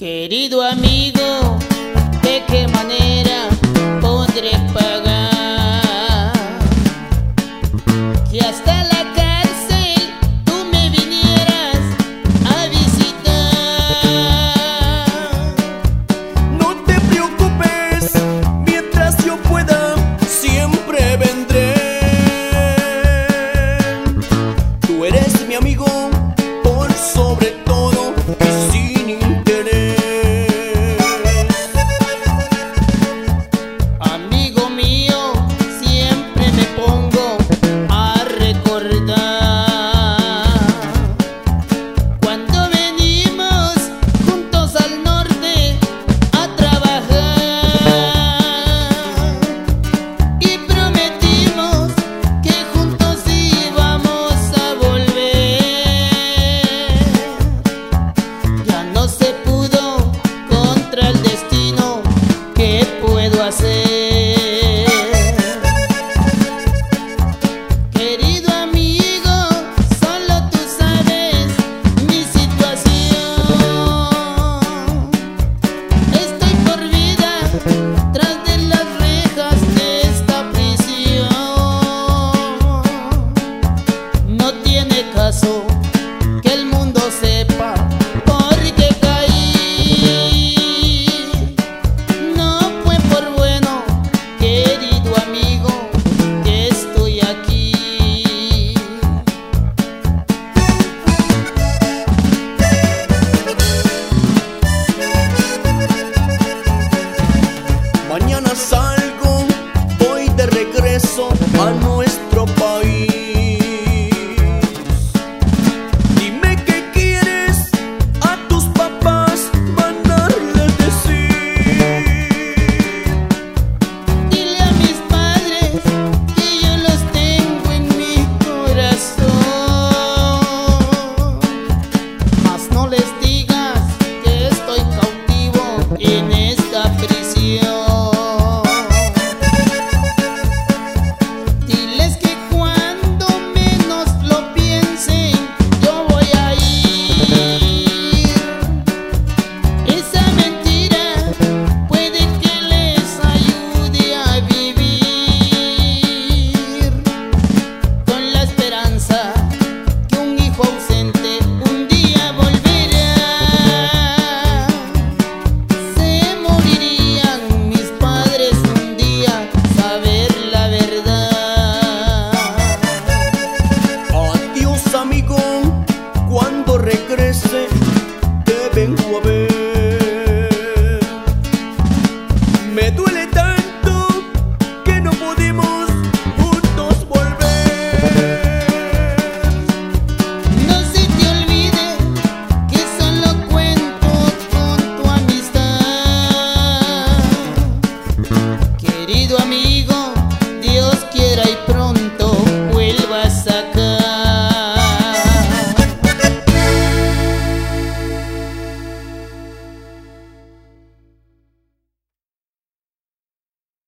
Querido amigo, ¿de qué manera podré pagar que hasta la cárcel tú me vinieras a visitar? No te preocupes, mientras yo pueda, siempre vendré. Tú eres mi amigo por sobre todo y sin interés. Amigo mío, siempre me pongo a recordar cuando venimos juntos al norte a trabajar y prometimos que juntos íbamos a volver. Ya no se pudo contra el destino, ¿qué puedo hacer? Querido amigo, solo tú sabes mi situación. Estoy por vida tras de las rejas de esta prisión. No tiene caso que el mundo sepa por qué caí. No fue por bueno, querido amigo, que estoy aquí. Mañana salgo, voy de regreso a nuestro país. Dime qué quieres, a tus papás mandarles decir. Dile a mis padres que yo los tengo en mi corazón. Mas no les digas que estoy cautivo en esta prisión. Diles que cuando menos lo piensen, yo voy a ir. Esa mentira puede que les ayude a vivir con la esperanza que un hijo ausente un día volverá. Se morirían mis padres un día, saber la verdad. Adiós amigo, cuando regrese te vengo a ver.